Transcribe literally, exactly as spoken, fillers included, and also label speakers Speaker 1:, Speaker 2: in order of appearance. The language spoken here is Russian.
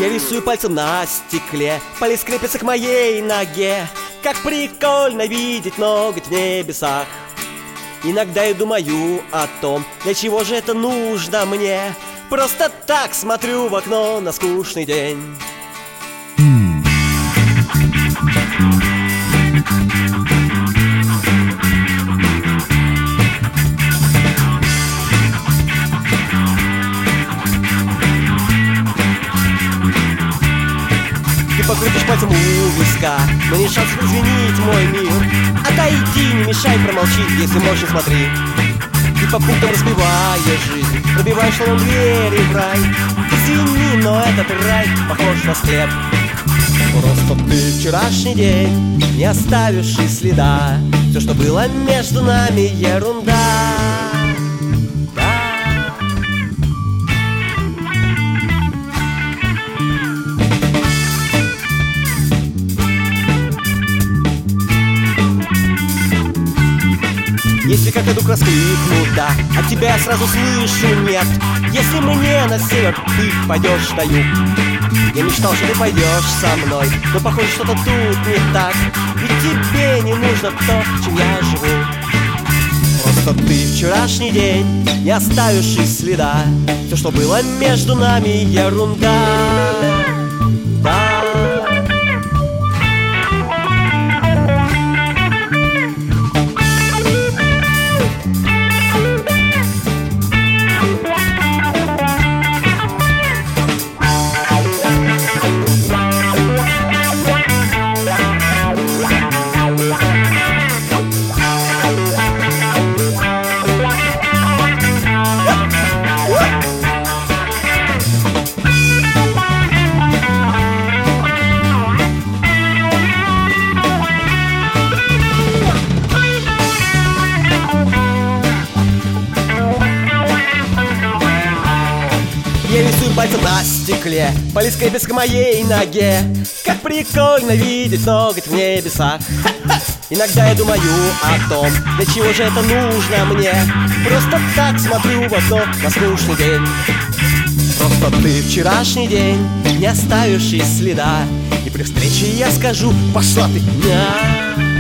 Speaker 1: Я рисую пальцем на стекле, палец крепится к моей ноге. Как прикольно видеть ноготь в небесах. Иногда я думаю о том, для чего же это нужно мне. Просто так смотрю в окно на скучный день. Ты покрутишь пальцем у виска, но не шанс изменить мой мир. Отойди, не мешай, промолчи, если можешь, смотри. Ты по пунктам разбиваешь жизнь, пробиваешь словом двери в рай. Извини, но этот рай похож на склеп. Просто ты вчерашний день не оставишь и следа. Все, что было между нами, ерунда. Если как иду раскрикну, да, от тебя я сразу слышу нет. Если мне на север, ты пойдешь на юг. Я мечтал, что ты пойдешь со мной, но похоже, что-то тут не так. Ведь тебе не нужно то, чем я живу. Просто ты вчерашний день не оставишь и следа. Все, что было между нами, ерунда. Да. Я рисую пальцем на стекле, палец крепится к моей ноге. Как прикольно видеть ноготь в небесах. Иногда я думаю о том, для чего же это нужно мне. Просто так смотрю в окно на скучный день. Просто ты вчерашний день не оставишь и следа. И при встрече я скажу: пошла ты, ня.